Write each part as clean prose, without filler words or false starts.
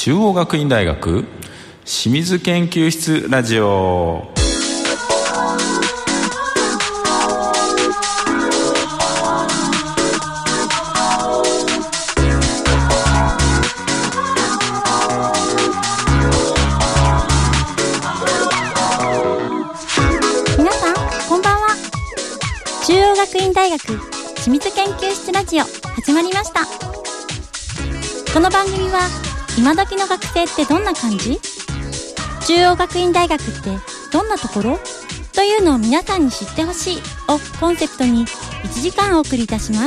中央学院大学清水研究室ラジオ。 皆さんこんばんは。中央学院大学清水研究室ラジオ始まりました。この番組は今時の学生ってどんな感じ？中央学院大学ってどんなところ？というのを皆さんに知ってほしいをコンセプトに1時間お送りいたします。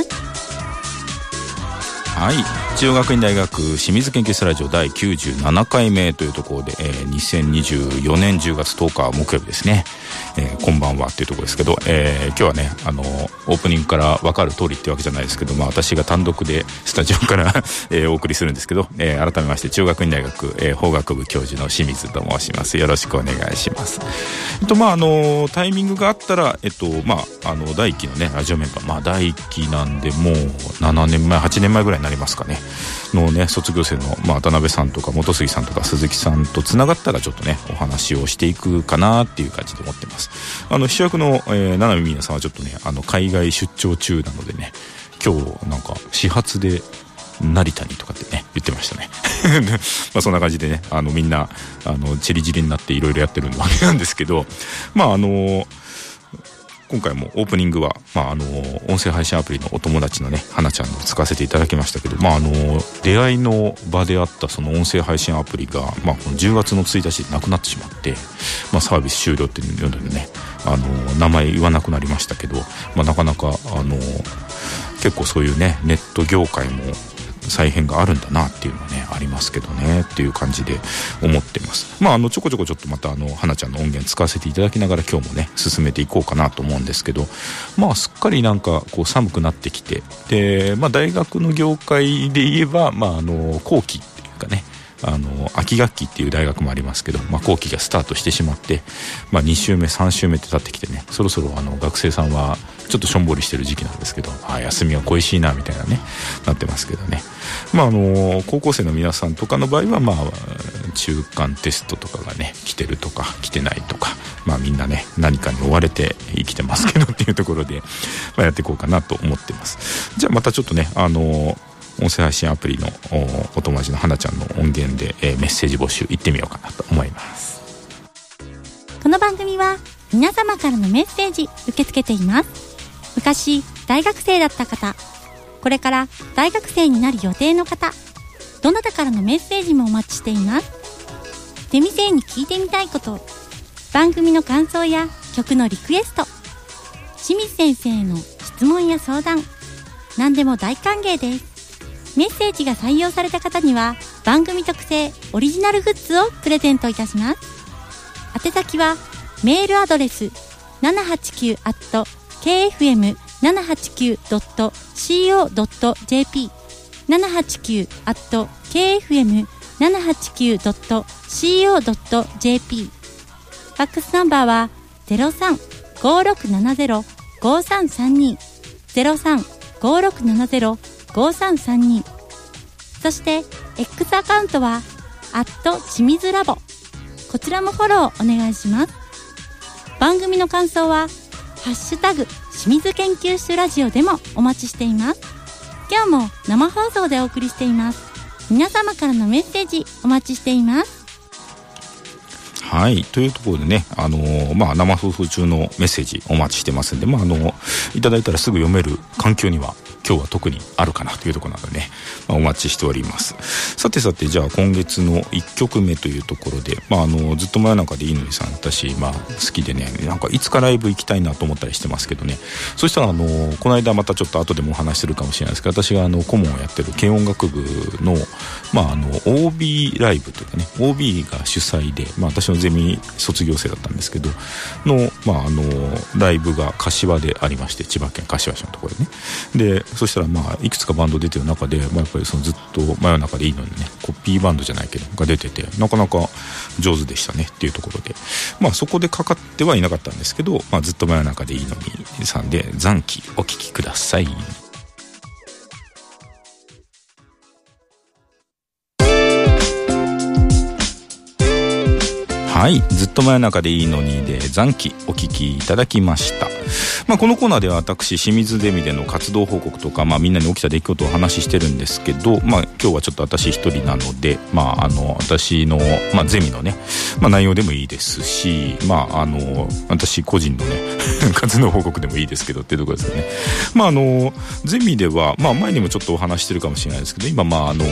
はい、中央学院大学清水研究室ラジオ第97回目というところで、2024年10月10日木曜日ですね、こんばんはっていうところですけど、今日はねオープニングから分かる通りってわけじゃないですけど、私が単独でスタジオから、お送りするんですけど、改めまして中央学院大学、法学部教授の清水と申します。よろしくお願いします。タイミングがあったら、第1期のねラジオメンバー、第1期なんでもう7年前8年前ぐらいになりますかねのね卒業生の、渡辺さんとか本杉さんとか鈴木さんとつながったらちょっとねお話をしていくかなっていう感じで思ってます。主役の、七海美奈さんはちょっとね海外出張中なのでね、今日なんか始発で成田にとかってね言ってましたねそんな感じでねみんなチリジリになっていろいろやってるわけなんですけど、今回もオープニングは、音声配信アプリのお友達のね花ちゃんの使わせていただきましたけど、出会いの場であったその音声配信アプリが、この10月の1日でなくなってしまって、サービス終了っていうのでね名前言わなくなりましたけど、なかなか結構そういうねネット業界も再編があるんだなっていうのはねありますけどねっていう感じで思ってます。ちょこちょこちょっとまた花ちゃんの音源使わせていただきながら今日もね進めていこうかなと思うんですけど、すっかりなんかこう寒くなってきて、で大学の業界で言えば後期っていうかね秋学期っていう大学もありますけど、後期がスタートしてしまって、2週目3週目って経ってきてね、そろそろ学生さんはちょっとしょんぼりしてる時期なんですけど、休みは恋しいなみたいなねなってますけどね。高校生の皆さんとかの場合は中間テストとかがね来てるとか来てないとか、みんなね何かに追われて生きてますけどっていうところで、やっていこうかなと思ってます。じゃあまたちょっとね音声配信アプリのお友達の花ちゃんの音源で、メッセージ募集行ってみようかなと思います。 この番組は皆様からのメッセージ受け付けています。昔大学生だった方、これから大学生になる予定の方、どなたからのメッセージもお待ちしています。ゼミ生に聞いてみたいこと、番組の感想や曲のリクエスト、清水先生への質問や相談、何でも大歓迎です。メッセージが採用された方には番組特製オリジナルグッズをプレゼントいたします。宛先はメールアドレス 789@kfm789.co.jp789@kfm789.co.jp ファックスナンバーは 03-5670-5332 03-5670-5332、そして X アカウントは清水ラボ、こちらもフォローお願いします。番組の感想はハッシュタグ清水研究室ラジオでもお待ちしています。今日も生放送でお送りしています。皆様からのメッセージお待ちしています。 はい、というところでね生放送中のメッセージお待ちしてますんで、いただいたらすぐ読める環境には今日は特にあるかなというところなのでね、お待ちしております。さてじゃあ今月の1曲目というところで、ずっと真夜中でいいのにさん、私好きでね、なんかいつかライブ行きたいなと思ったりしてますけどね。そしたらこの間またちょっと後でもお話しするかもしれないですけど、私が顧問をやってる軽音楽部のOB ライブというかね、 OB が主催で、私のゼミ卒業生だったんですけどの、ライブが柏でありまして、千葉県柏市のところでね。でそしたらいくつかバンド出てる中で、やっぱりそのずっと真夜中でいいのにね、コピーバンドじゃないけどが出てて、なかなか上手でしたねっていうところで、そこでかかってはいなかったんですけど、ずっと真夜中でいいのにさんで残機お聴きください。 はい、ずっと真夜中でいいのにで残機お聞きいただきました。このコーナーでは私清水ゼミでの活動報告とか、みんなに起きた出来事をお話ししてるんですけど、今日はちょっと私一人なので、私の、ゼミのね、内容でもいいですし、私個人のね活動報告でもいいですけどっていうところですよね。ゼミでは、前にもちょっとお話してるかもしれないですけど、今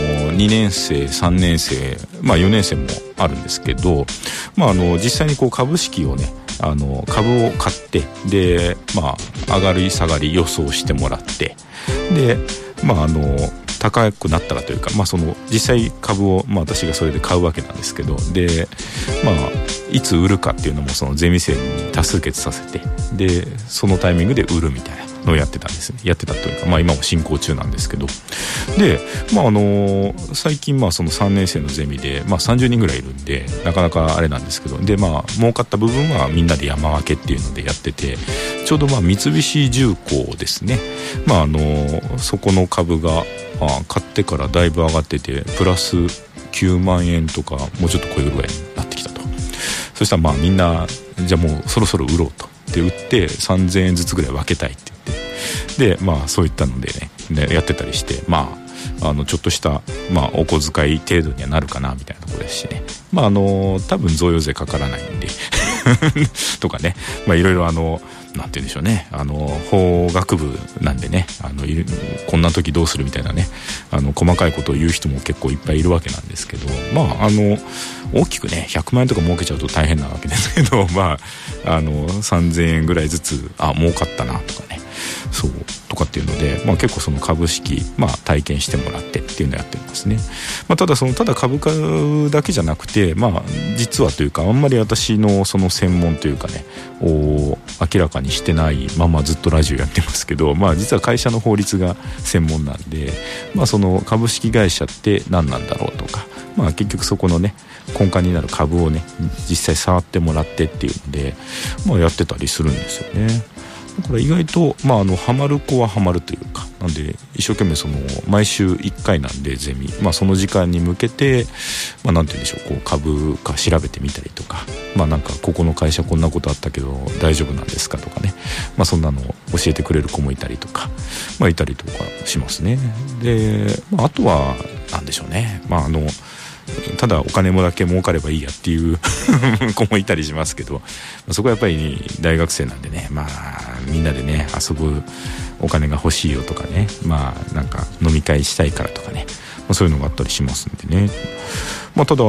2年生3年生、4年生もあるんですけど、実際にこう株式をね、株を買って、で上がり下がり予想してもらって、で高くなったらというか、その実際株を、私がそれで買うわけなんですけど、でいつ売るかっていうのもそのゼミ生に多数決させて、でそのタイミングで売るみたいなのをやってたんですね。やってたというか、今も進行中なんですけど、で最近その3年生のゼミで、30人ぐらいいるんでなかなかあれなんですけど、で儲かった部分はみんなで山分けっていうのでやってて、ちょうど三菱重工ですね、そこの株が買ってからだいぶ上がってて、プラス9万円とかもうちょっと超えるぐらいになってきたと。そしたらみんなじゃあもうそろそろ売ろうとで売って3000円ずつぐらい分けたいって言って、でそういったのでねやってたりして、ちょっとしたお小遣い程度にはなるかなみたいなところですしね、多分贈与税かからないんでとかね、いろいろなんて言うんでしょうね、法学部なんでね、こんな時どうするみたいなね、細かいことを言う人も結構いっぱいいるわけなんですけど、大きくね100万円とか儲けちゃうと大変なわけですけど、3000円ぐらいずつ儲かったなとかね、そうとかっていうので、結構その株式、体験してもらってっていうのをやってるんですね。ただ株価だけじゃなくて、実はというかあんまり私のその専門というかねを明らかにしてないままずっとラジオやってますけど、実は会社の法律が専門なんで、その株式会社って何なんだろうとか、結局そこのね根幹になる株をね実際触ってもらってっていうので、やってたりするんですよね。だから意外と、ハマる子はハマるというか、なんで一生懸命その毎週1回なんでゼミ、その時間に向けて、なんて言うんでしょう、こう株価調べてみたりとか、なんかここの会社こんなことあったけど大丈夫なんですかとかね、そんなのを教えてくれる子もいたりとか、いたりとかしますね。で、あとはなんでしょうね、ただお金もだけ儲かればいいやっていう子もいたりしますけど、そこはやっぱり大学生なんでね、みんなでね遊ぶお金が欲しいよとかね、なんか飲み会したいからとかね、そういうのがあったりしますんでね。ただ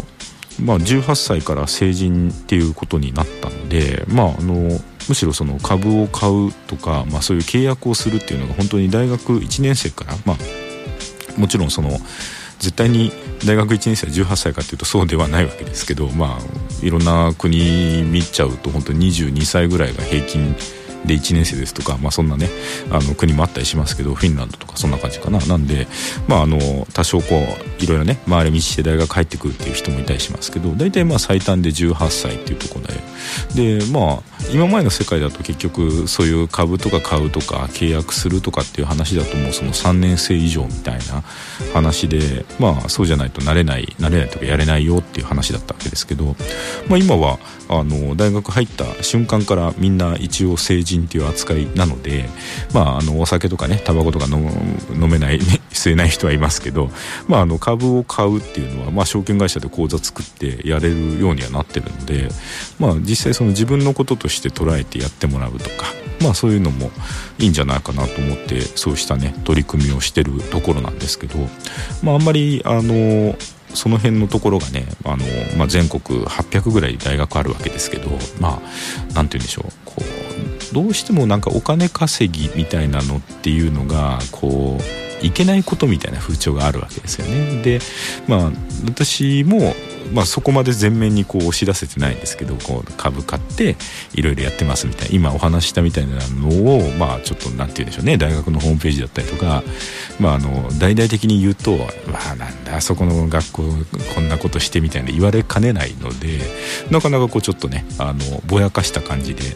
18歳から成人っていうことになったので、むしろその株を買うとか、そういう契約をするっていうのが本当に大学1年生から、もちろんその絶対に大学1年生は18歳かというとそうではないわけですけど、いろんな国見ちゃうと本当に22歳ぐらいが平均で1年生ですとか、そんなね国もあったりしますけど、フィンランドとかそんな感じかな。なんで多少こういろいろね回り道して大学入ってくるっていう人もいたりしますけど、大体最短で18歳っていうところで、今までの世界だと結局そういう株とか買うとか契約するとかっていう話だともうその3年生以上みたいな話で、そうじゃないとなれないとかやれないよっていう話だったわけですけど、今は大学入った瞬間からみんな一応成人っていう扱いなので、お酒とかねタバコとか飲めない、吸えない人はいますけど、株を買うっていうのは、証券会社で口座作ってやれるようにはなってるので、実際その自分のこととして捉えてやってもらうとか、そういうのもいいんじゃないかなと思って、そうしたね取り組みをしてるところなんですけど、あんまりその辺のところがね全国800ぐらい大学あるわけですけど、なんて言うんでしょう、こうどうしてもなんかお金稼ぎみたいなのっていうのがこういけないことみたいな風潮があるわけですよね。で私もそこまで前面にこう押し出せてないんですけど、こう株買っていろいろやってますみたいな、今お話したみたいなのをちょっとなんて言うんでしょうね、大学のホームページだったりとか、大々的に言うとなんだそこの学校こんなことしてみたいな言われかねないので、なかなかこうちょっとねぼやかした感じで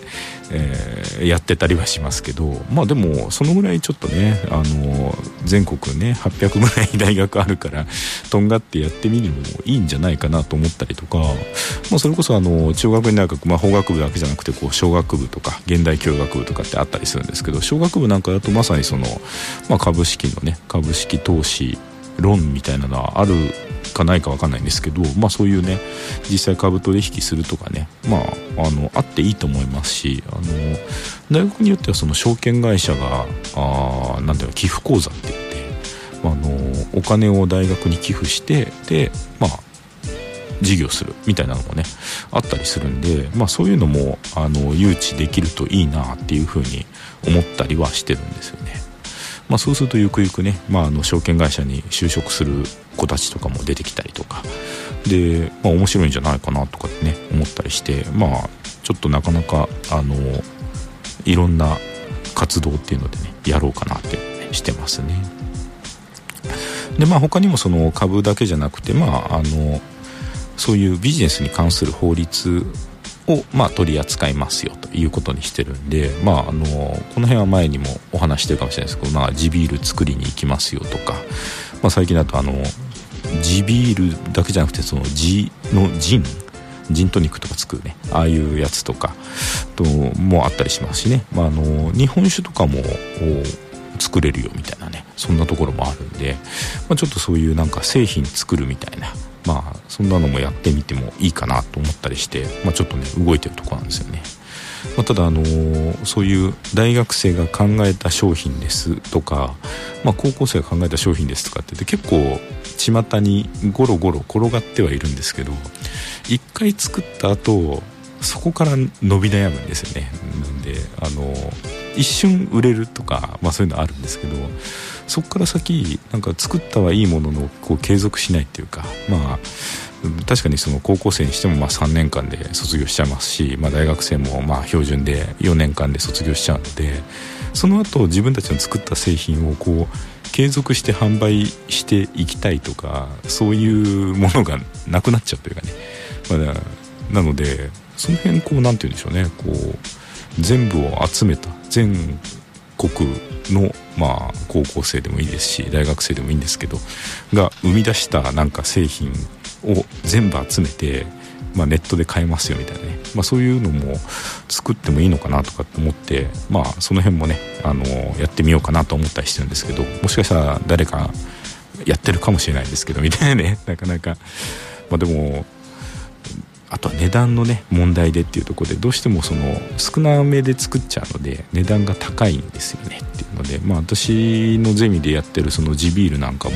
やってたりはしますけど、まあでもそのぐらいちょっとね全国ね800ぐらい大学あるからとんがってやってみるのもいいんじゃないかなと思ったりとか、まあ、それこそ中学院大学、まあ、法学部だけじゃなくてこう小学部とか現代教育学部とかってあったりするんですけど、小学部なんかだとまさにその、まあ、株式のね株式投資論みたいなのはあるかないか分かんないんですけど、まあそういうね実際株取引するとかね、まああっていいと思いますし、大学によってはその証券会社がなんていうの寄付口座って言って、お金を大学に寄付してでまあ事業するみたいなのもねあったりするんで、まあそういうのも誘致できるといいなっていうふうに思ったりはしてるんですよね。まあ、そうするとゆくゆくね、まあ、証券会社に就職する子たちとかも出てきたりとかで、まあ、面白いんじゃないかなとかってね思ったりして、まあちょっとなかなかいろんな活動っていうのでねやろうかなって、ね、してますね。でまあ他にもその株だけじゃなくて、まあそういうビジネスに関する法律をまあ取り扱いますよということにしてるんで、まあこの辺は前にもお話してるかもしれないですけど、まあ、地ビール作りに行きますよとか、まあ、最近だと地ビールだけじゃなくてその地のジントニックとか作るねああいうやつとかともあったりしますしね、まあ、日本酒とかも作れるよみたいなねそんなところもあるんで、まあ、ちょっとそういうなんか製品作るみたいな、まあそんなのもやってみてもいいかなと思ったりして、まあ、ちょっとね動いてるところなんですよね。まあ、ただそういう大学生が考えた商品ですとか、まあ、高校生が考えた商品ですとかって言って結構巷にゴロゴロ転がってはいるんですけど、一回作った後そこから伸び悩むんですよね。なんで一瞬売れるとか、まあ、そういうのあるんですけど、そこから先なんか作ったはいいもののこう継続しないっていうか、まあ確かにその高校生にしてもまあ3年間で卒業しちゃいますし、まあ、大学生もまあ標準で4年間で卒業しちゃうので、その後自分たちの作った製品をこう継続して販売していきたいとか、そういうものがなくなっちゃうというかね、まあ、なのでその辺こうなんて言うんでしょうね、こう全部を集めた全国のまあ高校生でもいいですし大学生でもいいんですけどが生み出したなんか製品を全部集めて、まあ、ネットで買えますよみたいなね、まあ、そういうのも作ってもいいのかなとかって思って、まあその辺もねやってみようかなと思ったりしてるんですけど、もしかしたら誰かやってるかもしれないんですけどみたいなね、なかなか、まあ、でもあとは値段のね問題でっていうところでどうしてもその少なめで作っちゃうので値段が高いんですよねっていうので、まあ私のゼミでやってるその地ビールなんかも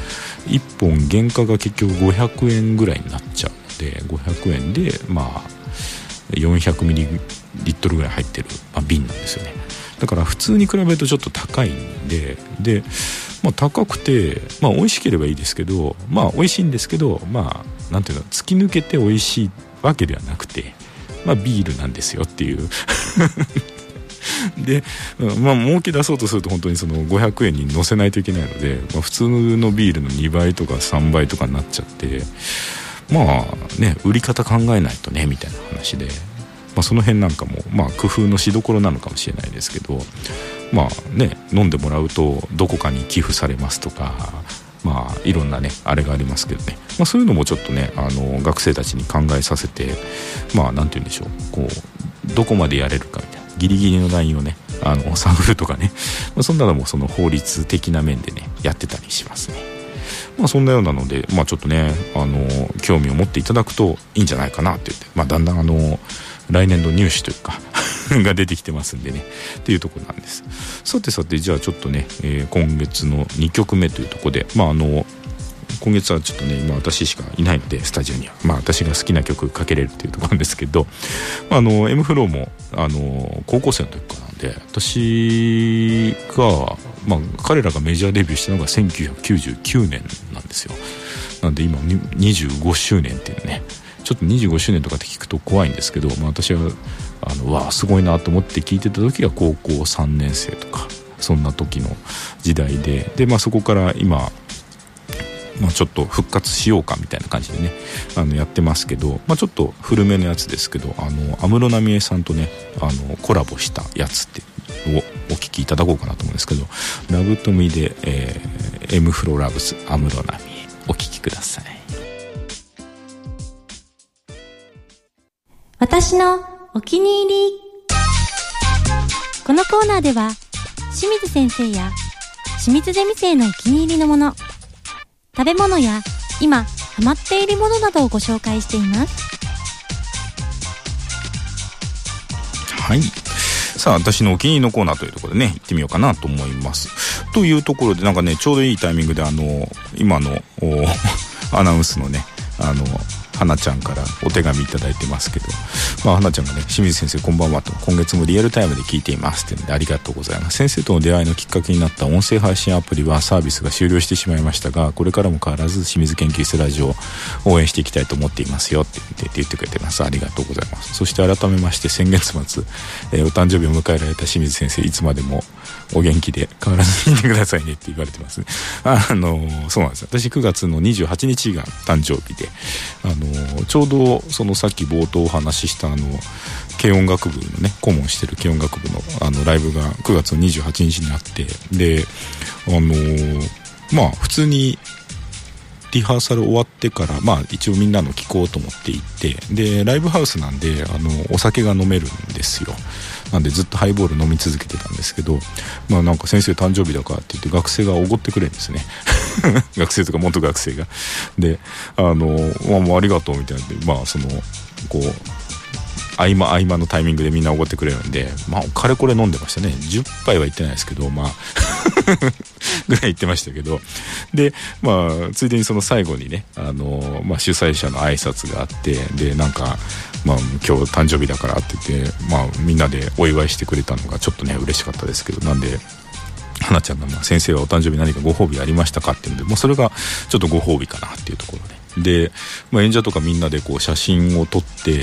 1本原価が結局500円ぐらいになっちゃうので、500円でまあ400ミリリットルぐらい入ってる、まあ、瓶なんですよね。だから普通に比べるとちょっと高いんで、まあ、高くて、まあ、美味しければいいですけど、まあ美味しいんですけど、まあなんていうの、突き抜けて美味しいわけではなくて、まあビールなんですよっていうで、まあ儲け出そうとすると本当にその500円に乗せないといけないので、まあ、普通のビールの2倍とか3倍とかになっちゃって、まあね売り方考えないとねみたいな話で、まあ、その辺なんかもまあ工夫のしどころなのかもしれないですけど、まあね飲んでもらうとどこかに寄付されますとか、まあいろんなねあれがありますけどね、まあ、そういうのもちょっとね学生たちに考えさせて、まあなんて言うんでしょう、こうどこまでやれるかみたいなギリギリのラインをね探るとかね、まあ、そんなのもその法律的な面でねやってたりしますね。まあそんなようなので、まあちょっとね興味を持っていただくといいんじゃないかなって言って、まあだんだん来年度入試というかが出てきてますんでねっていうところなんです。さてじゃあちょっとね、今月の2曲目というところで、まあ今月はちょっとね今私しかいないのでスタジオには、まあ私が好きな曲かけれるっていうところなんですけど、M フローも高校生の時からなんで、私がまあ彼らがメジャーデビューしたのが1999年なんですよ。なんで今25周年っていうね、ちょっと25周年とかって聞くと怖いんですけど、まあ、私はわあすごいなと思って聞いてた時が高校3年生とかそんな時の時代で、まあ、そこから今ちょっと復活しようかみたいな感じでねやってますけど、ちょっと古めのやつですけど安室奈美恵さんとねコラボしたやつってをお聴きいただこうかなと思うんですけど、ラブとミで、Mフロラブス安室奈美恵お聴きください。 私のお気に入り。このコーナーでは清水先生や清水ゼミ生のお気に入りのもの、食べ物や今ハマっているものなどをご紹介しています。 はい、さあ私のお気に入りのコーナーというところでね行ってみようかなと思います。というところでなんかねちょうどいいタイミングで今のアナウンスのね花ちゃんからお手紙いただいてますけど、花ちゃんがね清水先生こんばんはと、今月もリアルタイムで聞いていますっていうのでありがとうございます。先生との出会いのきっかけになった音声配信アプリはサービスが終了してしまいましたが、これからも変わらず清水研究室ラジオを応援していきたいと思っていますよって言ってくれてます。ありがとうございます。そして改めまして先月末、お誕生日を迎えられた清水先生、いつまでもお元気で変わらずにいてくださいねって言われてますね。そうなんです。私9月の28日が誕生日でちょうどそのさっき冒頭お話しした軽音楽部のね顧問してる軽音楽部のライブが9月の28日にあって、で普通にリハーサル終わってから一応みんなの聞こうと思って行って、でライブハウスなんでお酒が飲めるんですよ。なんでずっとハイボール飲み続けてたんですけど、なんか先生誕生日だからって言って学生がおごってくれるんですね学生とか元学生がでもうありがとうみたいなで、こう合間のタイミングでみんなおごってくれるんで、かれこれ飲んでましたね。10杯は行ってないですけどぐらい行ってましたけど、でついでにその最後にね主催者の挨拶があって、でなんか今日誕生日だからって言ってみんなでお祝いしてくれたのがちょっとね嬉しかったですけど、なんで花ちゃんが先生はお誕生日何かご褒美ありましたかっていうので、それがちょっとご褒美かなっていうところで、演者とかみんなでこう写真を撮って、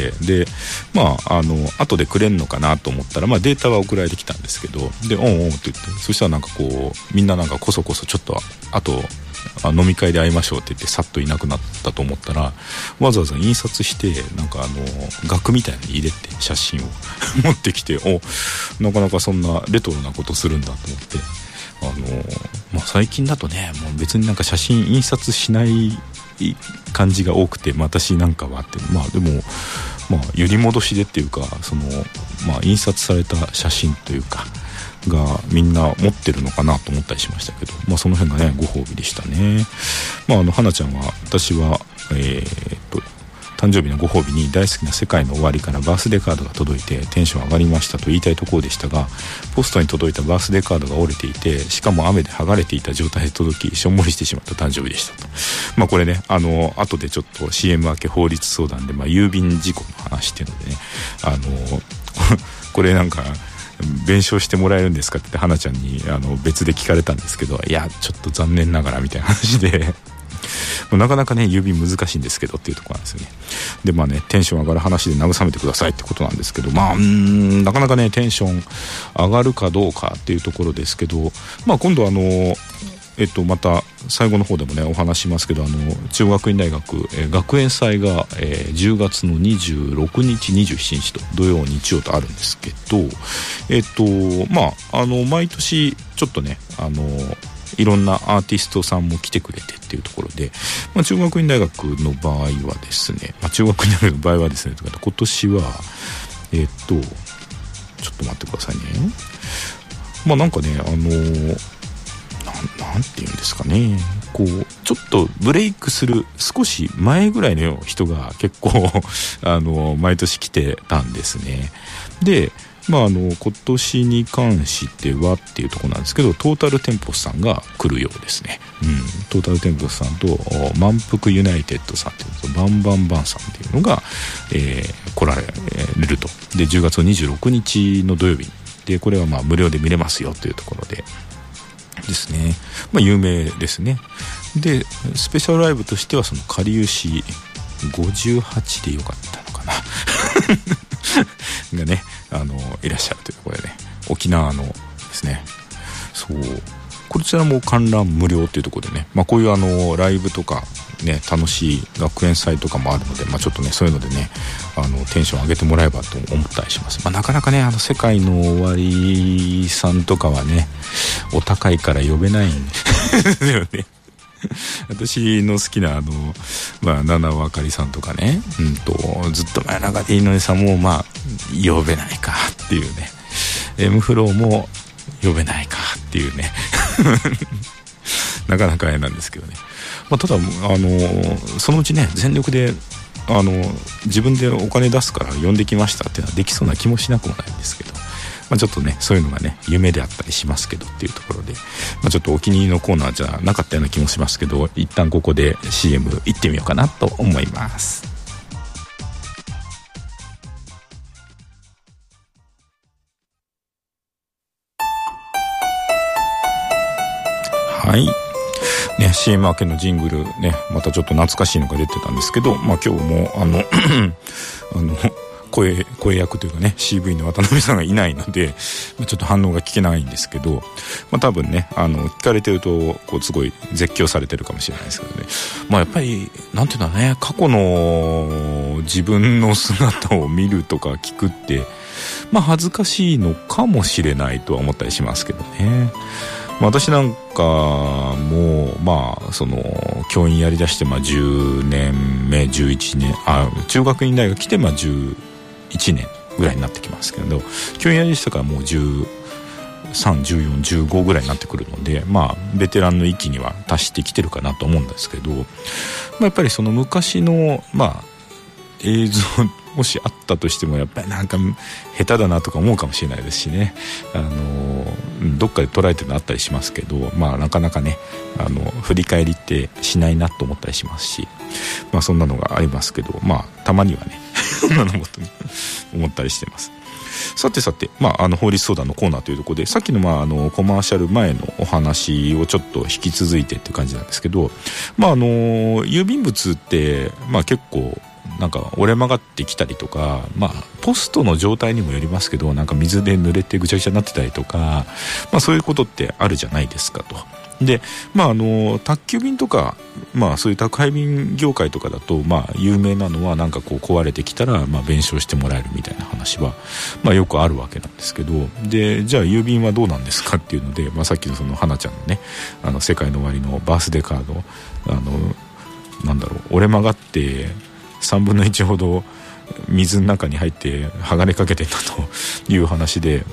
で後でくれんのかなと思ったらデータは送られてきたんですけど、でおんおんって言って、そしたらなんかこうみんななんかこそこそちょっとあと飲み会で会いましょうって言ってさっといなくなったと思ったら、わざわざ印刷してなんか額みたいに入れて写真を持ってきて、なかなかそんなレトロなことするんだと思って、最近だとねもう別になんか写真印刷しない感じが多くて、私なんかはってでも揺り戻しでっていうか印刷された写真というかがみんな持ってるのかなと思ったりしましたけど、その辺がねご褒美でしたね。花ちゃんは私は誕生日のご褒美に大好きな世界の終わりからバースデーカードが届いてテンション上がりましたと言いたいところでしたが、ポストに届いたバースデーカードが折れていて、しかも雨で剥がれていた状態で届きしょんぼりしてしまった誕生日でしたと。これね後でちょっと CM 明け法律相談で郵便事故の話っていうのでねこれなんか弁償してもらえるんですかって花ちゃんに別で聞かれたんですけど、いやちょっと残念ながらみたいな話でなかなかね郵便難しいんですけどっていうところなんですよね。でテンション上がる話で慰めてくださいってことなんですけど、なかなかねテンション上がるかどうかっていうところですけど、今度また最後の方でもねお話しますけど、中学院大学、学園祭が、10月の26日27日と土曜日曜とあるんですけど、毎年ちょっとねいろんなアーティストさんも来てくれてっていうところで、中学院大学の場合はですね、中学院大学の場合はですね今年はちょっと待ってくださいね。なんかねなんていうんですかね、こうちょっとブレイクする少し前ぐらいの人が結構毎年来てたんですね。で今年に関してはっていうところなんですけど、トータルテンポスさんが来るようですね。トータルテンポスさんと満腹ユナイテッドさんっていうのとバンバンバンさんっていうのが、来られると。で10月26日の土曜日で、これは無料で見れますよというところでですね、有名ですね。でスペシャルライブとしてはそのかりゆし58でよかったのかながねいらっしゃるというところでね、沖縄のですね、そうこちらも観覧無料っていうところでね、こういうライブとかね、楽しい学園祭とかもあるので、ちょっとねそういうのでねテンション上げてもらえばと思ったりします。なかなかね世界の終わりさんとかはねお高いから呼べないんですよね私の好きな七尾あかりさんとかね、ずっと前中でいいのにさんも呼べないかっていうね、Mフローも呼べないかっていうねなかなかあれなんですけどね、ただそのうちね全力で自分でお金出すから呼んできましたっていうのはできそうな気もしなくもないんですけど、ちょっとねそういうのがね夢であったりしますけどっていうところで、ちょっとお気に入りのコーナーじゃなかったような気もしますけど、一旦ここで CM 行ってみようかなと思います。はいね、CM 明けのジングルね、またちょっと懐かしいのが出てたんですけど、今日も声役というかね CV の渡辺さんがいないので、ちょっと反応が聞けないんですけど、多分ね聞かれてるとすごい絶叫されてるかもしれないですけどね、やっぱりなんていうのはね、過去の自分の姿を見るとか聞くって恥ずかしいのかもしれないとは思ったりしますけどね。私なんかも教員やりだして10年目11年中学院大学来て11年ぐらいになってきますけど、教員やりだしたからもう13、14、15ぐらいになってくるので、ベテランの域には達してきてるかなと思うんですけど、やっぱりその昔の映像もしあったとしてもやっぱりなんか下手だなとか思うかもしれないですしね、どっかで捉えてるのあったりしますけど、なかなかね振り返りってしないなと思ったりしますし、そんなのがありますけど、たまにはねそんなのも思ったりしてます。さて法律相談のコーナーというところで、さっきのコマーシャル前のお話をちょっと引き続いてっていう感じなんですけど、郵便物って結構なんか折れ曲がってきたりとか、ポストの状態にもよりますけど、なんか水で濡れてぐちゃぐちゃになってたりとか、そういうことってあるじゃないですかと。で宅急便とか、そういう宅配便業界とかだと有名なのはなんか壊れてきたら弁償してもらえるみたいな話はよくあるわけなんですけど、でじゃあ郵便はどうなんですかっていうので、さっきのその花ちゃんのね世界の終わりのバースデーカード折れ曲がって3分の1ほど水の中に入って剥がれかけてたという話で、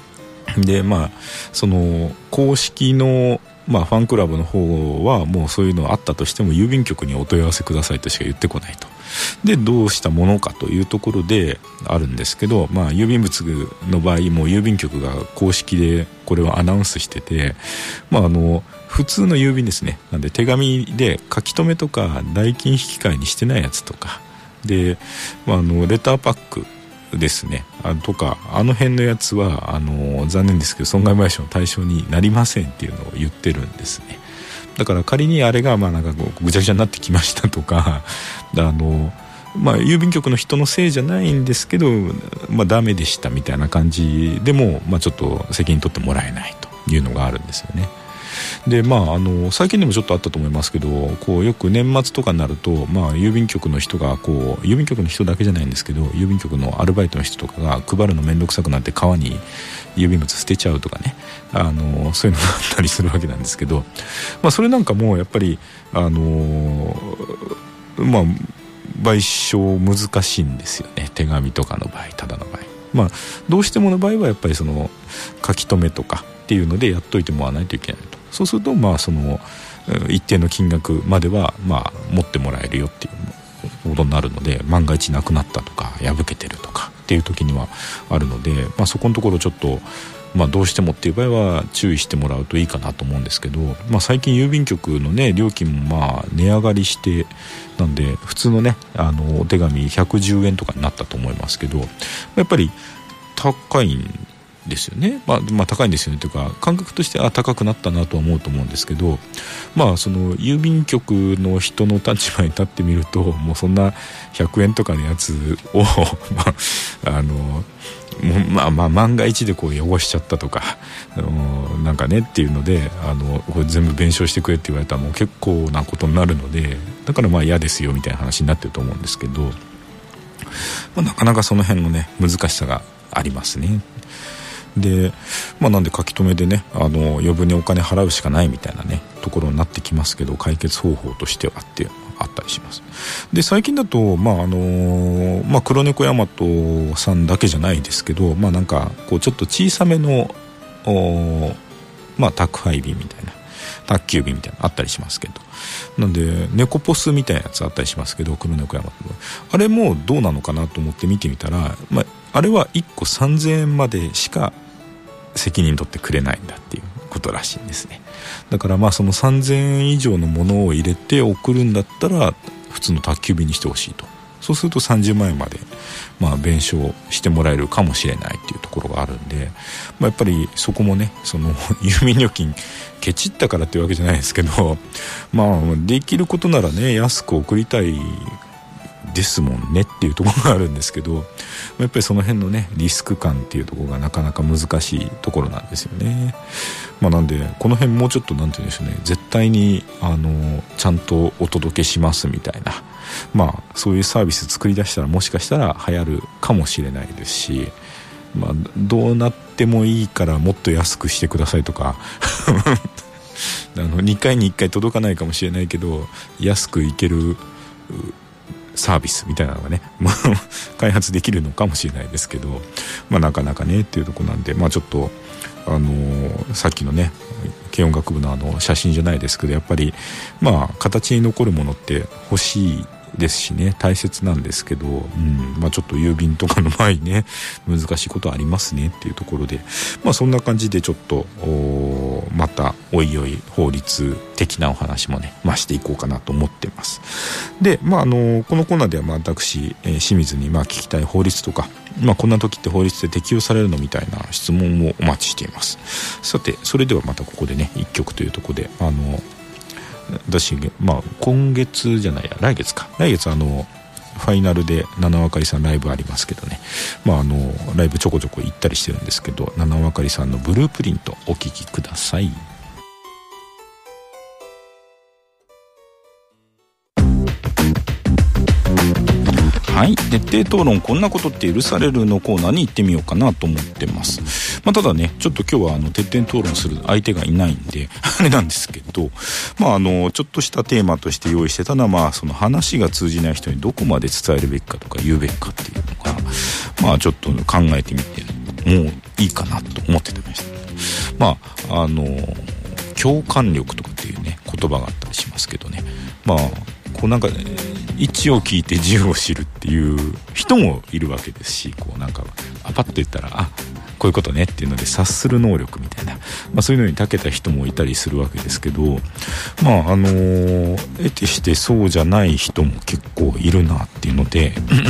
その公式のファンクラブの方はもうそういうのあったとしても郵便局にお問い合わせくださいとしか言ってこないと。でどうしたものかというところであるんですけど、郵便物の場合も郵便局が公式でこれをアナウンスしてて、普通の郵便ですね、なんで手紙で書き留めとか代金引き換えにしてないやつとかで、レターパックですねとかの辺のやつは残念ですけど損害賠償の対象になりませんっていうのを言ってるんですね。だから仮にあれがなんかぐちゃぐちゃになってきましたとか郵便局の人のせいじゃないんですけどダメでしたみたいな感じでもちょっと責任取ってもらえないというのがあるんですよね。で最近でもちょっとあったと思いますけど、よく年末とかになると郵便局の人が郵便局の人だけじゃないんですけど郵便局のアルバイトの人とかが配るのめんどくさくなって川に郵便物捨てちゃうとかね、そういうのがあったりするわけなんですけど、それなんかもやっぱり賠償難しいんですよね。手紙とかの場合、ただの場合どうしてもの場合はやっぱりその書き留めとかっていうのでやっといてもらわないといけないと。そうするとその一定の金額までは持ってもらえるよっていうことになるので、万が一なくなったとか破けてるとかっていう時にはあるので、そこのところちょっとどうしてもっていう場合は注意してもらうといいかなと思うんですけど、最近郵便局のね料金も値上がりしてなんで普通のねお手紙110円とかになったと思いますけど、やっぱり高いんですよね。まあ高いんですよねというか、感覚として高くなったなとは思うと思うんですけど、まあその郵便局の人の立場に立ってみると、もうそんな100円とかのやつを万が一でこう汚しちゃったとかなんかねっていうのでこれ全部弁償してくれって言われたらもう結構なことになるので、だからまあ嫌ですよみたいな話になってると思うんですけど、なかなかその辺のね難しさがありますね。で、なんで書き留めでね余分にお金払うしかないみたいなねところになってきますけど、解決方法としてはあったりします。で最近だと黒猫大和さんだけじゃないですけど、なんかこうちょっと小さめの宅配便みたいな宅急便みたいなのあったりしますけど、なんで猫ポスみたいなやつあったりしますけど、黒猫大和あれもどうなのかなと思って見てみたら、あれは1個3000円までしか責任取ってくれないんだっていうことらしいんですね。だからその3000円以上のものを入れて送るんだったら普通の宅急便にしてほしいと。そうすると30万円まで弁償してもらえるかもしれないっていうところがあるんで、やっぱりそこもねその郵便料金ケチったからっていうわけじゃないですけど、できることならね安く送りたいですもんねっていうところがあるんですけど、やっぱりその辺のねリスク感っていうところがなかなか難しいところなんですよね。なんでこの辺もうちょっとなんて言うんでしょうね、絶対にちゃんとお届けしますみたいなそういうサービス作り出したらもしかしたら流行るかもしれないですし、どうなってもいいからもっと安くしてくださいとか2回に1回届かないかもしれないけど安くいけるサービスみたいなのがね開発できるのかもしれないですけど、なかなかねっていうところなんで、ちょっとさっきのね軽音楽部の写真じゃないですけど、やっぱり形に残るものって欲しいですしね大切なんですけど、ちょっと郵便とかの場合ね難しいことありますねっていうところで、そんな感じでちょっとまたおいおい法律的なお話もねしていこうかなと思ってます。でこのコーナーでは私、清水に聞きたい法律とか、こんな時って法律で適用されるのみたいな質問もお待ちしています。さてそれではまたここでね1曲というところで私今月じゃないや来月ファイナルで七わかりさんライブありますけどね、ライブちょこちょこ行ったりしてるんですけど、七わかりさんのブループリントお聴きください。はい、徹底討論こんなことって許されるのコーナーに行ってみようかなと思ってます。ただねちょっと今日は徹底討論する相手がいないんであれなんですけど、ちょっとしたテーマとして用意してたのはその話が通じない人にどこまで伝えるべきかとか言うべきかっていうのがちょっと考えてみてもういいかなと思ってました。共感力とかっていうね言葉があったりしますけどね、こうなんか一を聞いて十を知るっていう人もいるわけですし、こうなんかパッと言ったらこういうことねっていうので察する能力みたいな、そういうのに長けた人もいたりするわけですけど、得てしてそうじゃない人も結構いるなっていうので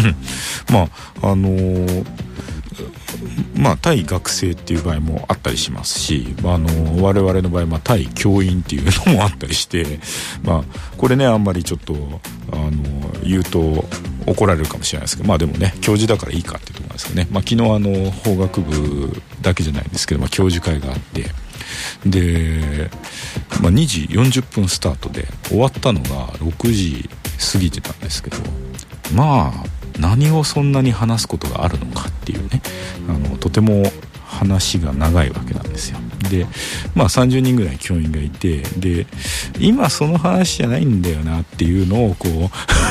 対学生っていう場合もあったりしますし、我々の場合対教員っていうのもあったりして、これねあんまりちょっと言うと怒られるかもしれないですけど、でもね教授だからいいかっていうところですよね。昨日法学部だけじゃないんですけど、教授会があって、で、2時40分スタートで終わったのが6時過ぎてたんですけど、何をそんなに話すことがあるのかっていうね、とても話が長いわけなんですよ。で30人ぐらい教員がいて、で今その話じゃないんだよなっていうのをこう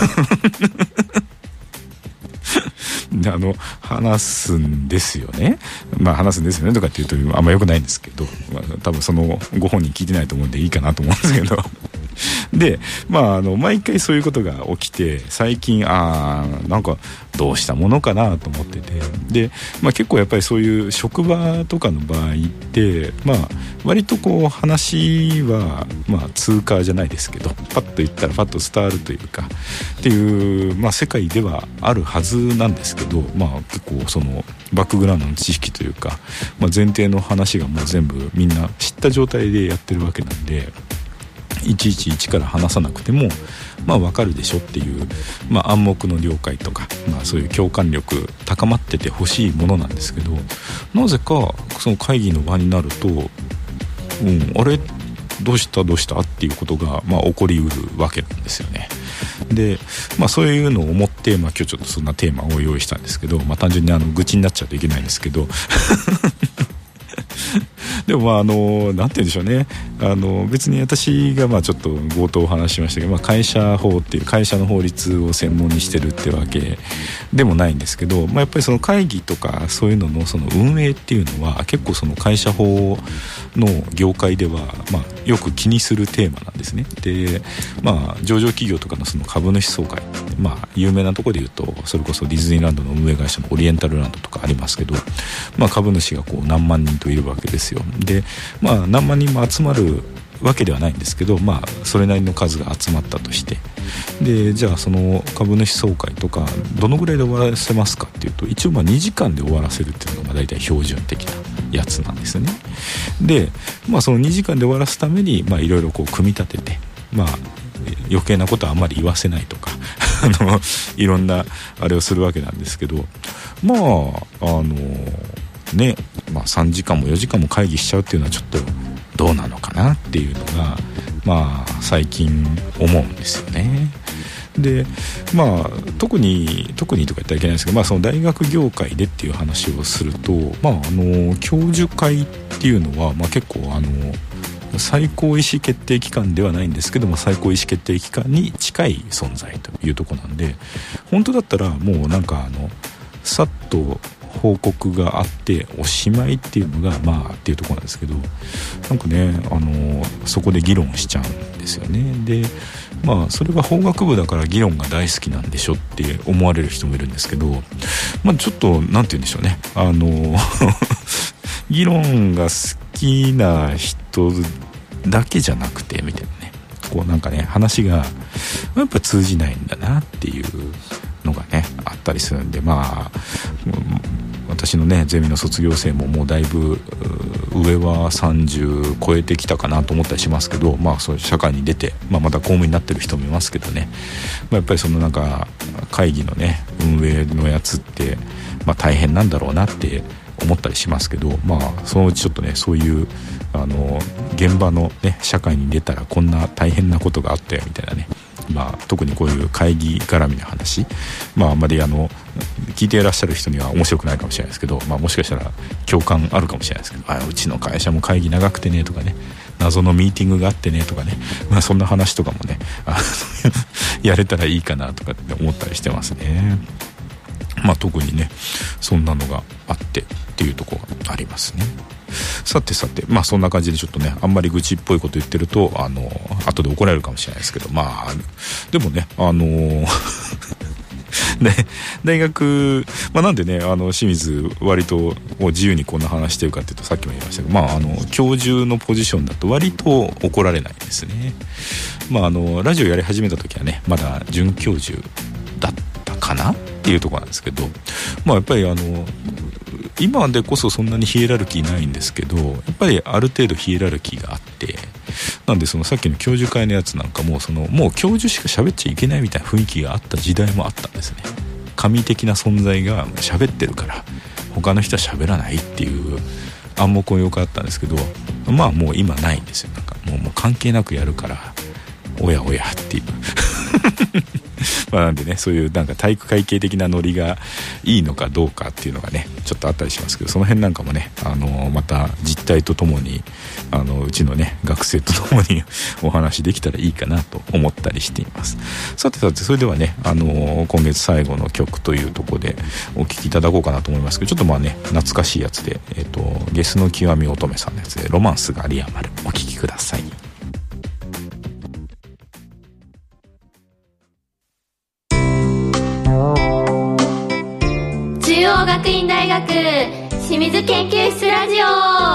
話すんですよね。話すんですよねとかっていうとあんま良くないんですけど、多分そのご本人聞いてないと思うんでいいかなと思うんですけどで毎回そういうことが起きて、最近なんかどうしたものかなと思ってて、で、結構やっぱりそういう職場とかの場合って、割とこう話は通過じゃないですけど、パッと言ったらパッと伝わるというかっていう、世界ではあるはずなんですけど、結構そのバックグラウンドの知識というか、前提の話がもう全部みんな知った状態でやってるわけなんで、いちいち一から話さなくても分かるでしょっていう、暗黙の了解とか、そういう共感力高まっててほしいものなんですけど、なぜかその会議の場になると、あれどうしたっていうことが起こりうるわけなんですよね。で、そういうのを思って、今日ちょっとそんなテーマを用意したんですけど、単純に愚痴になっちゃうといけないんですけどでもなんて言うんでしょうね、別に私がちょっと冒頭お話ししましたけど、会社法っていう会社の法律を専門にしてるってわけでもないんですけど、やっぱりその会議とかそういうののその運営っていうのは結構その会社法の業界ではよく気にするテーマなんですね。で、上場企業とかのその株主総会、有名なところで言うとそれこそディズニーランドの運営会社のオリエンタルランドとかありますけど、株主がこう何万人といるわけですよ。で、何万人も集まるわけではないんですけど、それなりの数が集まったとして、でじゃあその株主総会とかどのぐらいで終わらせますかっていうと、一応2時間で終わらせるっていうのが大体標準的なやつなんですよね。で、その2時間で終わらすためにいろいろこう組み立てて、余計なことはあんまり言わせないとかいろんなあれをするわけなんですけど、3時間も4時間も会議しちゃうっていうのはちょっとどうなのかなっていうのが最近思うんですよね。で特にとか言ったらいけないんですけど、その大学業界でっていう話をすると、教授会っていうのは、結構最高意思決定機関ではないんですけども、最高意思決定機関に近い存在というところなんで、本当だったらもうさっと報告があっておしまいっていうのがっていうところなんですけど、そこで議論しちゃうんですよね。でそれは法学部だから議論が大好きなんでしょって思われる人もいるんですけど、ちょっとなんて言うんでしょうね、議論が好きな人だけじゃなくてみたいなね、こう話がやっぱ通じないんだなっていうのがねあったりするんで、私のねゼミの卒業生ももうだいぶ上は30超えてきたかなと思ったりしますけど、そういう社会に出て、また公務員になってる人もいますけどね、やっぱりその会議のね運営のやつって大変なんだろうなって思ったりしますけど、そのうちちょっとねそういう現場のね社会に出たらこんな大変なことがあったよみたいなね、特にこういう会議絡みの話、あんまり聞いていらっしゃる人には面白くないかもしれないですけど、もしかしたら共感あるかもしれないですけど、うちの会社も会議長くてねとかね、謎のミーティングがあってねとかね、そんな話とかもねやれたらいいかなとかって思ったりしてますね。特にねそんなのがあってっていうところがありますね。さてそんな感じでちょっとねあんまり愚痴っぽいこと言ってると後で怒られるかもしれないですけど、でもね大学、なんでね清水割と自由にこんな話してるかっていうと、さっきも言いましたけど、教授のポジションだと割と怒られないですね。ラジオやり始めた時はねまだ准教授だったかなっていうところなんですけど、やっぱり今でこそそんなにヒエラルキーないんですけど、やっぱりある程度ヒエラルキーがあって、なんでそのさっきの教授会のやつなんかももう教授しか喋っちゃいけないみたいな雰囲気があった時代もあったんですね。神的な存在が喋ってるから他の人は喋らないっていう暗黙もよくあったんですけど、もう今ないんですよ。もう関係なくやるからおやおやっていうなんでねそういう体育会系的なノリがいいのかどうかっていうのがねちょっとあったりしますけど、その辺なんかもねまた実態とともにうちのね学生とともにお話できたらいいかなと思ったりしています。さてそれではね今月最後の曲というところでお聴きいただこうかなと思いますけど、ちょっと懐かしいやつでゲスの極み乙女さんのやつでロマンスが有り余る、お聴きください。 道学院大学清水研究室ラジオ。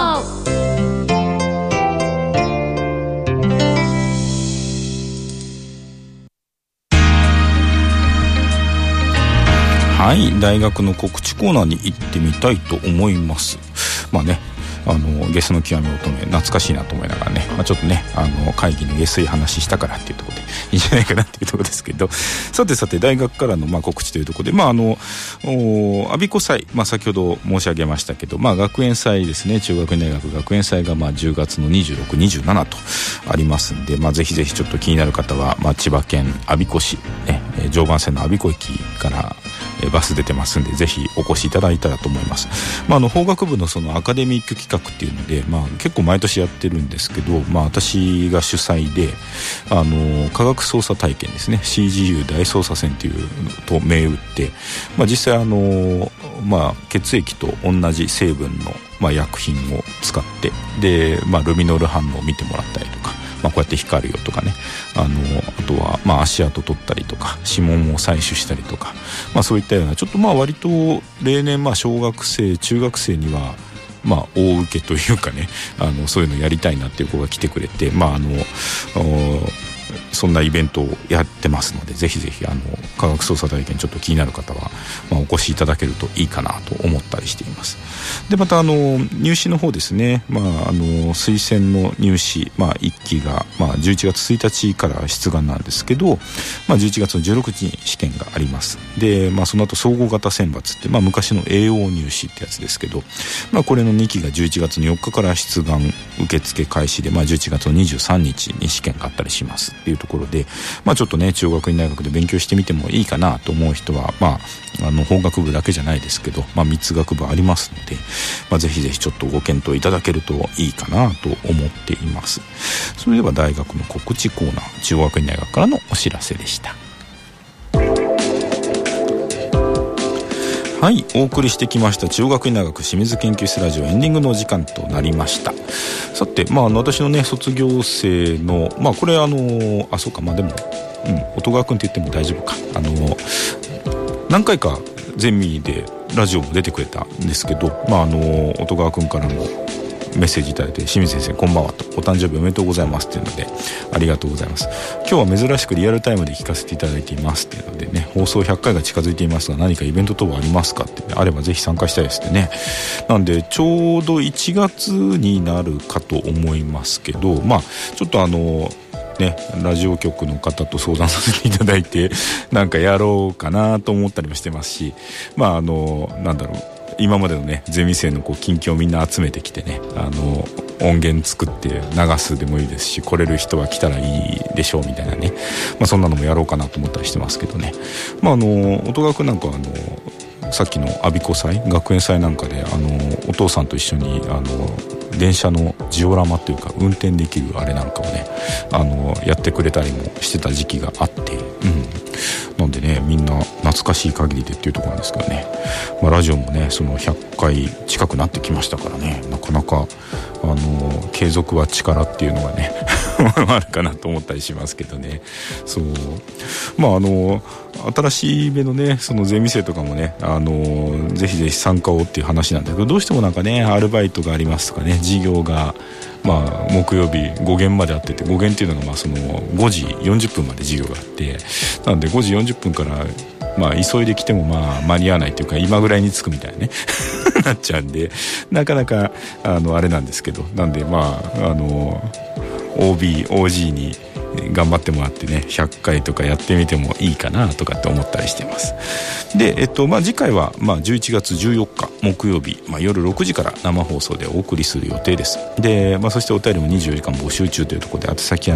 はい、大学の告知コーナーに行ってみたいと思います。まあね、ゲスの極み乙女懐かしいなと思いながらね、ちょっとね会議の下水話したからっていうところでいいんじゃないかなっていうところですけど、さて大学からの告知というところで、我孫子祭、先ほど申し上げましたけど、学園祭ですね、中学院大学学園祭が10月の26、27とありますんで、ぜひぜひちょっと気になる方は、千葉県我孫子市、常磐線の我孫子駅からバス出てますんで、ぜひお越しいただいたらと思います。法学部のそのアカデミック企画っていうので、結構毎年やってるんですけど、私が主催で科学操作体験ですね、 CGU 大操作戦っていうのと銘打って、実際血液と同じ成分の、薬品を使ってで、ルミノール反応を見てもらったりとか、こうやって光るよとかね、あとは足跡取ったりとか指紋を採取したりとか、そういったようなちょっと割と例年小学生中学生には大受けというかね、そういうのやりたいなっていう子が来てくれて、そんなイベントをやってますので、ぜひぜひ科学操作体験ちょっと気になる方は、お越しいただけるといいかなと思ったりしています。でまた入試の方ですね、推薦の入試、1期が、11月1日から出願なんですけど、11月の16日に試験があります。で、その後総合型選抜って、昔の栄養入試ってやつですけど、これの2期が11月の4日から出願受付開始で、11月の23日に試験があったりしますっていうところで、ちょっとね中央学院大学で勉強してみてもいいかなと思う人は、法学部だけじゃないですけど、3つ学部ありますので、ぜひぜひちょっとご検討いただけるといいかなと思っています。それでは大学の告知コーナー、中央学院大学からのお知らせでした。はい、お送りしてきました中央学院大学清水研究室ラジオエンディングのお時間となりました。さて、私のね卒業生のこれそうか、でも音川くんって言っても大丈夫か、何回かゼミでラジオも出てくれたんですけど、音川くんからもメッセージいただいて、清水先生こんばんはと、お誕生日おめでとうございますっていうので、ありがとうございます。今日は珍しくリアルタイムで聞かせていただいていますっていうのでね、放送100回が近づいていますが何かイベント等はありますかって、あればぜひ参加したいですってね。なんでちょうど1月になるかと思いますけど、ちょっとラジオ局の方と相談させていただいてなんかやろうかなと思ったりもしてますし、今までのねゼミ生の近況をみんな集めてきてね、音源作って流すでもいいですし、来れる人は来たらいいでしょうみたいなね、そんなのもやろうかなと思ったりしてますけどね。音楽なんかはさっきの我孫子祭学園祭なんかでお父さんと一緒に電車のジオラマというか運転できるあれなんかをねやってくれたりもしてた時期があって、なんでねみんな懐かしい限りでっていうところなんですけどね、ラジオもねその100回近くなってきましたからね、なかなか継続は力っていうのがねあるかなと思ったりしますけどね。そう新しい目のねそのゼミ生とかもねぜひぜひ参加をっていう話なんだけど、どうしてもなんかねアルバイトがありますとかね、授業が木曜日5限まであってて、5限っていうのがその5時40分まで授業があって、なんで5時40分から急いで来ても間に合わないというか今ぐらいに着くみたいなねなっちゃうんで、なかなかあれなんですけど、なんでOB、OG に頑張ってもらってね100回とかやってみてもいいかなとかって思ったりしてます。で、次回は11月14日木曜日、夜6時から生放送でお送りする予定です。で、そしてお便りも24時間募集中というところで、宛先は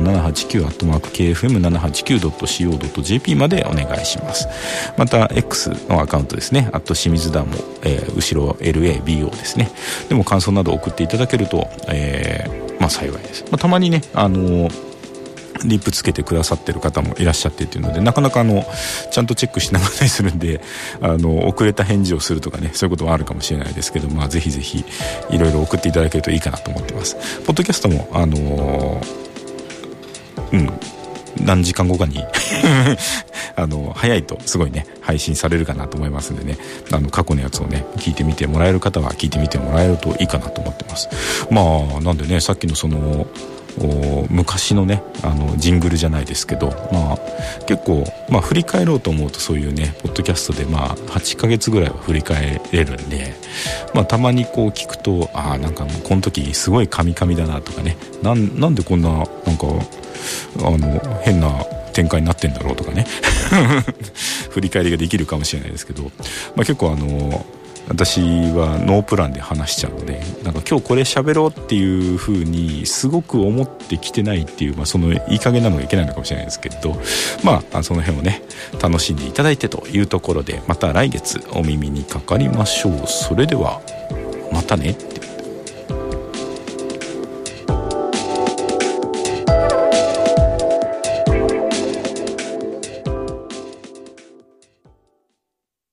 789@kfm789.co.jp までお願いします。また X のアカウントですね、清水田も、後ろ LABO ですね、でも感想など送っていただけると、幸いです。たまにねリップつけてくださってる方もいらっしゃってっていうので、なかなかちゃんとチェックしなかったりするんで遅れた返事をするとかね、そういうことはあるかもしれないですけど、ぜひぜひいろいろ送っていただけるといいかなと思ってます。ポッドキャストも何時間後かに早いとすごいね配信されるかなと思いますんでね、過去のやつをね聞いてみてもらえる方は聞いてみてもらえるといいかなと思ってます。まあなんでね、さっきのその昔のねジングルじゃないですけど、まあ結構振り返ろうと思うとそういうねポッドキャストで8ヶ月ぐらいは振り返れるんで、たまにこう聞くとなんかもうこの時すごいカミカミだなとかね、なんでこんななんか変な展開になってんだろうとかね振り返りができるかもしれないですけど、結構私はノープランで話しちゃうので、なんか今日これ喋ろうっていう風にすごく思ってきてないっていう、そのいい加減なのがいけないのかもしれないですけど、その辺をね楽しんでいただいてというところで、また来月お耳にかかりましょう。それではまたね。